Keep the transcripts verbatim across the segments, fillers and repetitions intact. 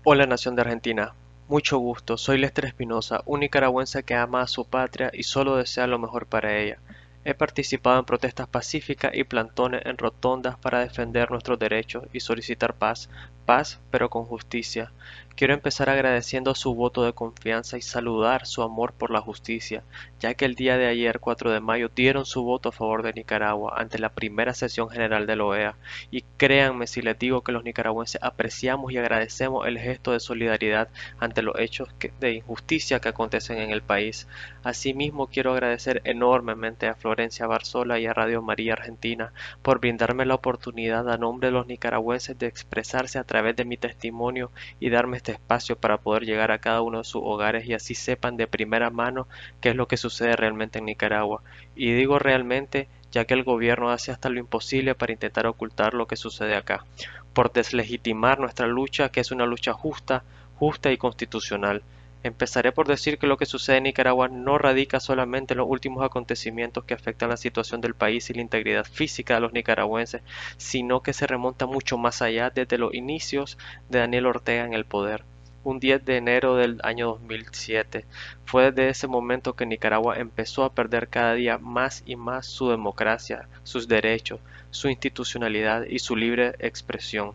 Hola nación de Argentina, mucho gusto, soy Lester Espinosa, un nicaragüense que ama a su patria y solo desea lo mejor para ella. He participado en protestas pacíficas y plantones en rotondas para defender nuestros derechos y solicitar paz, paz pero con justicia. Quiero empezar agradeciendo su voto de confianza y saludar su amor por la justicia, ya que el día de ayer, cuatro de mayo, dieron su voto a favor de Nicaragua ante la primera sesión general de la O E A, y créanme si les digo que los nicaragüenses apreciamos y agradecemos el gesto de solidaridad ante los hechos que- de injusticia que acontecen en el país. Asimismo, quiero agradecer enormemente a Florencia Barzola y a Radio María Argentina por brindarme la oportunidad a nombre de los nicaragüenses de expresarse a través de mi testimonio y darme este espacio para poder llegar a cada uno de sus hogares y así sepan de primera mano qué es lo que sucede realmente en Nicaragua. Y digo realmente ya que el gobierno hace hasta lo imposible para intentar ocultar lo que sucede acá, por deslegitimar nuestra lucha, que es una lucha justa, justa y constitucional. Empezaré por decir que lo que sucede en Nicaragua no radica solamente en los últimos acontecimientos que afectan la situación del país y la integridad física de los nicaragüenses, sino que se remonta mucho más allá desde los inicios de Daniel Ortega en el poder. Un diez de enero del año dos mil siete. Fue desde ese momento que Nicaragua empezó a perder cada día más y más su democracia, sus derechos, su institucionalidad y su libre expresión.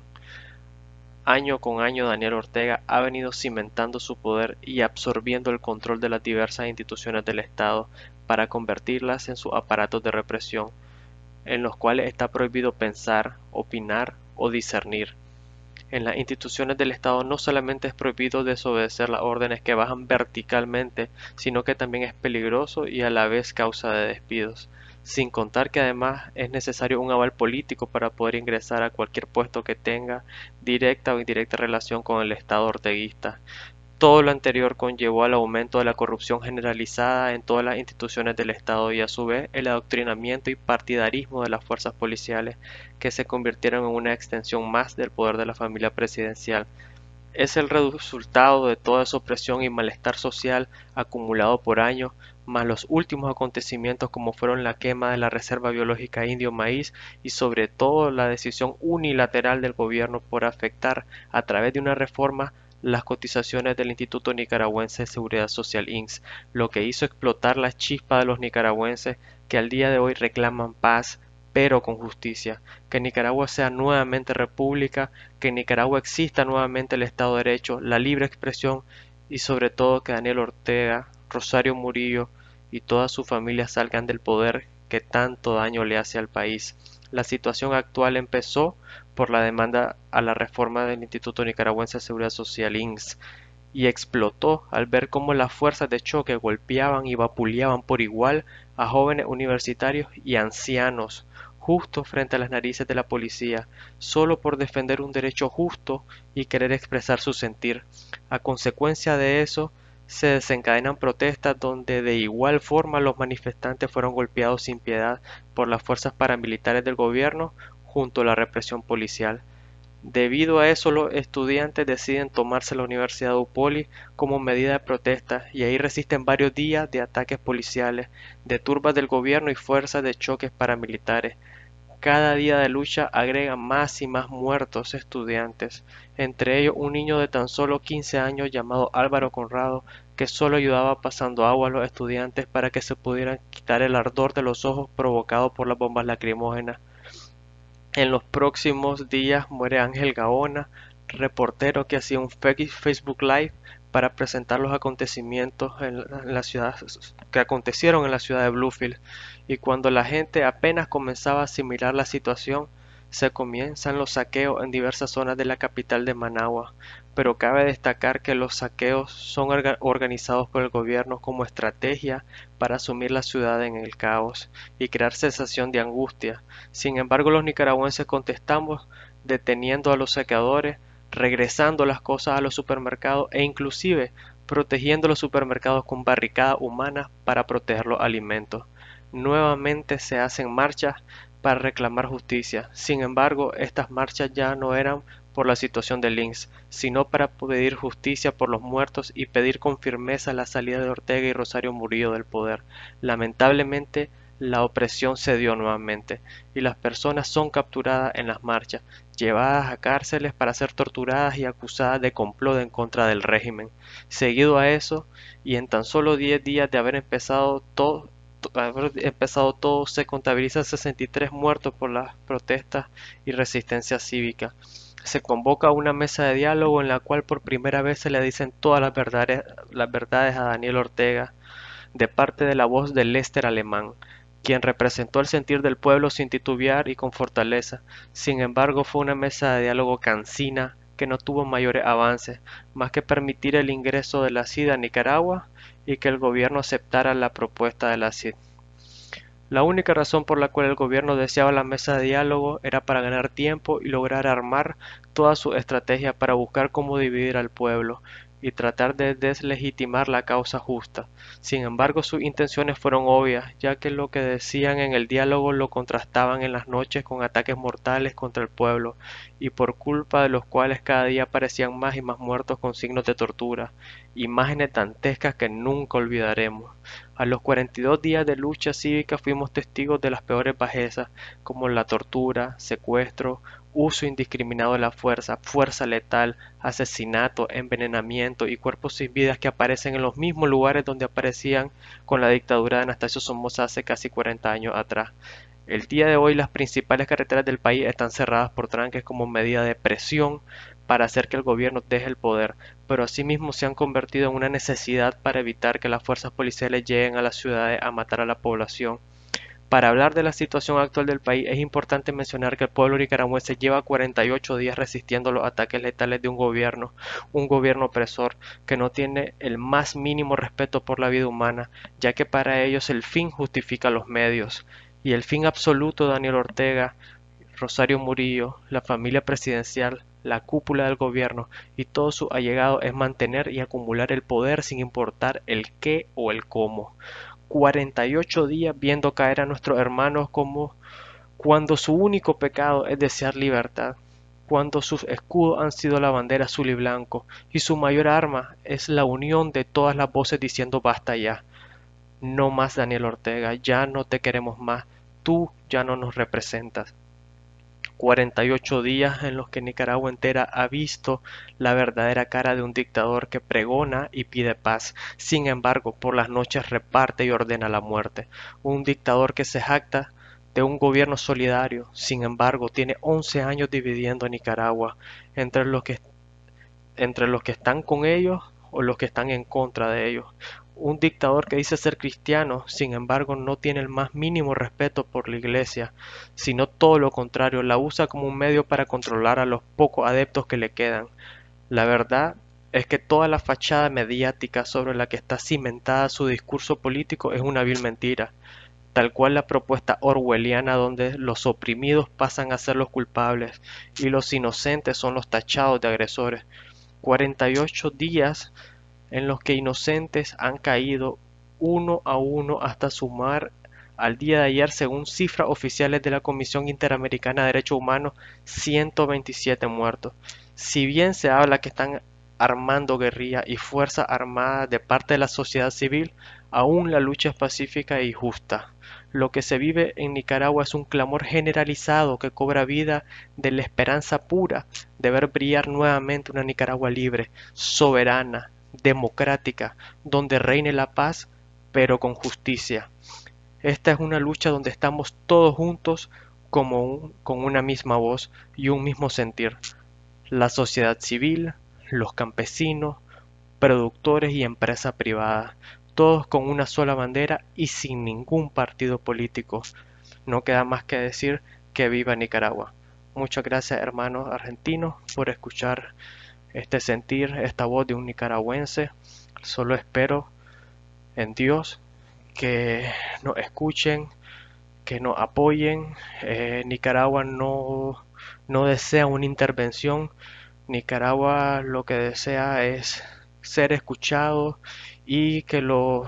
Año con año Daniel Ortega ha venido cimentando su poder y absorbiendo el control de las diversas instituciones del Estado para convertirlas en sus aparatos de represión, en los cuales está prohibido pensar, opinar o discernir. En las instituciones del Estado no solamente es prohibido desobedecer las órdenes que bajan verticalmente, sino que también es peligroso y a la vez causa de despidos, sin contar que además es necesario un aval político para poder ingresar a cualquier puesto que tenga directa o indirecta relación con el Estado orteguista. Todo lo anterior conllevó al aumento de la corrupción generalizada en todas las instituciones del Estado y a su vez el adoctrinamiento y partidarismo de las fuerzas policiales, que se convirtieron en una extensión más del poder de la familia presidencial. Es el resultado de toda esa opresión y malestar social acumulado por años, más los últimos acontecimientos como fueron la quema de la Reserva Biológica Indio Maíz y sobre todo la decisión unilateral del gobierno por afectar a través de una reforma las cotizaciones del Instituto Nicaragüense de Seguridad Social I N S, lo que hizo explotar la chispa de los nicaragüenses que al día de hoy reclaman paz, pero con justicia, que Nicaragua sea nuevamente república, que en Nicaragua exista nuevamente el Estado de Derecho, la libre expresión y sobre todo que Daniel Ortega, Rosario Murillo y toda su familia salgan del poder que tanto daño le hace al país. La situación actual empezó por la demanda a la reforma del Instituto Nicaragüense de Seguridad Social I N S y explotó al ver cómo las fuerzas de choque golpeaban y vapuleaban por igual a jóvenes universitarios y ancianos justo frente a las narices de la policía, solo por defender un derecho justo y querer expresar su sentir. A consecuencia de eso, se desencadenan protestas donde de igual forma los manifestantes fueron golpeados sin piedad por las fuerzas paramilitares del gobierno junto a la represión policial. Debido a eso, los estudiantes deciden tomarse la Universidad de Upoli como medida de protesta y ahí resisten varios días de ataques policiales, de turbas del gobierno y fuerzas de choques paramilitares. Cada día de lucha agrega más y más muertos estudiantes, entre ellos un niño de tan solo quince años llamado Álvaro Conrado, que solo ayudaba pasando agua a los estudiantes para que se pudieran quitar el ardor de los ojos provocado por las bombas lacrimógenas. En los próximos días muere Ángel Gaona, reportero que hacía un Facebook Live para presentar los acontecimientos en la ciudad que acontecieron en la ciudad de Bluefield, y cuando la gente apenas comenzaba a asimilar la situación, se comienzan los saqueos en diversas zonas de la capital de Managua, pero cabe destacar que los saqueos son orga- organizados por el gobierno como estrategia para asumir la ciudad en el caos y crear sensación de angustia. Sin embargo, los nicaragüenses contestamos deteniendo a los saqueadores, regresando las cosas a los supermercados e inclusive protegiendo los supermercados con barricadas humanas para proteger los alimentos. Nuevamente se hacen marchas para reclamar justicia. Sin embargo, estas marchas ya no eran por la situación del I N S, sino para pedir justicia por los muertos y pedir con firmeza la salida de Ortega y Rosario Murillo del poder. Lamentablemente, la opresión cedió nuevamente, y las personas son capturadas en las marchas, llevadas a cárceles para ser torturadas y acusadas de complot en contra del régimen. Seguido a eso, y en tan solo diez días de haber empezado todo, haber empezado todo, se contabilizan sesenta y tres muertos por las protestas y resistencia cívica. Se convoca una mesa de diálogo en la cual por primera vez se le dicen todas las verdades, las verdades a Daniel Ortega, de parte de la voz de Lester Alemán, quien representó el sentir del pueblo sin titubear y con fortaleza. Sin embargo, fue una mesa de diálogo cansina que no tuvo mayores avances, más que permitir el ingreso de la C I D a Nicaragua y que el gobierno aceptara la propuesta de la C I D. La única razón por la cual el gobierno deseaba la mesa de diálogo era para ganar tiempo y lograr armar toda su estrategia para buscar cómo dividir al pueblo y tratar de deslegitimar la causa justa. Sin embargo, sus intenciones fueron obvias, ya que lo que decían en el diálogo lo contrastaban en las noches con ataques mortales contra el pueblo, y por culpa de los cuales cada día aparecían más y más muertos con signos de tortura, imágenes dantescas que nunca olvidaremos. A los cuarenta y dos días de lucha cívica fuimos testigos de las peores bajezas, como la tortura, secuestro, uso indiscriminado de la fuerza, fuerza letal, asesinato, envenenamiento y cuerpos sin vidas que aparecen en los mismos lugares donde aparecían con la dictadura de Anastasio Somoza hace casi cuarenta años atrás. El día de hoy las principales carreteras del país están cerradas por tranques como medida de presión para hacer que el gobierno deje el poder, pero asimismo se han convertido en una necesidad para evitar que las fuerzas policiales lleguen a las ciudades a matar a la población. Para hablar de la situación actual del país es importante mencionar que el pueblo nicaragüense lleva cuarenta y ocho días resistiendo los ataques letales de un gobierno, un gobierno opresor, que no tiene el más mínimo respeto por la vida humana, ya que para ellos el fin justifica los medios. Y el fin absoluto de Daniel Ortega, Rosario Murillo, la familia presidencial, la cúpula del gobierno y todos sus allegados es mantener y acumular el poder sin importar el qué o el cómo. cuarenta y ocho días viendo caer a nuestros hermanos como cuando su único pecado es desear libertad, cuando sus escudos han sido la bandera azul y blanco y su mayor arma es la unión de todas las voces diciendo basta ya. No más Daniel Ortega, ya no te queremos más, tú ya no nos representas. cuarenta y ocho días en los que Nicaragua entera ha visto la verdadera cara de un dictador que pregona y pide paz, sin embargo por las noches reparte y ordena la muerte. Un dictador que se jacta de un gobierno solidario, sin embargo tiene once años dividiendo a Nicaragua entre los que, entre los que están con ellos o los que están en contra de ellos. Un dictador que dice ser cristiano, sin embargo, no tiene el más mínimo respeto por la iglesia, sino todo lo contrario, la usa como un medio para controlar a los pocos adeptos que le quedan. La verdad es que toda la fachada mediática sobre la que está cimentada su discurso político es una vil mentira, tal cual la propuesta orwelliana donde los oprimidos pasan a ser los culpables y los inocentes son los tachados de agresores. cuarenta y ocho días en los que inocentes han caído uno a uno hasta sumar al día de ayer, según cifras oficiales de la Comisión Interamericana de Derechos Humanos, ciento veintisiete muertos. Si bien se habla que están armando guerrilla y fuerzas armadas de parte de la sociedad civil, aún la lucha es pacífica y justa. Lo que se vive en Nicaragua es un clamor generalizado que cobra vida de la esperanza pura de ver brillar nuevamente una Nicaragua libre, soberana, democrática, donde reine la paz, pero con justicia. Esta es una lucha donde estamos todos juntos como un, con una misma voz y un mismo sentir. La sociedad civil, los campesinos, productores y empresas privadas, todos con una sola bandera y sin ningún partido político. No queda más que decir que viva Nicaragua. Muchas gracias, hermanos argentinos, por escuchar este sentir, esta voz de un nicaragüense. Solo espero en Dios que nos escuchen, que nos apoyen. Eh, Nicaragua no, no desea una intervención. Nicaragua lo que desea es ser escuchado y que los,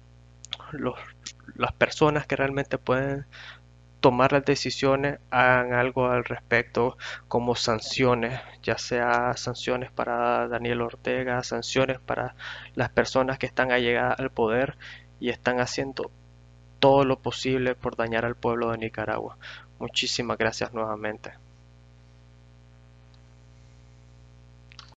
los, las personas que realmente pueden tomar las decisiones hagan algo al respecto, como sanciones, ya sea sanciones para Daniel Ortega, sanciones para las personas que están allegadas al poder y están haciendo todo lo posible por dañar al pueblo de Nicaragua. Muchísimas gracias nuevamente.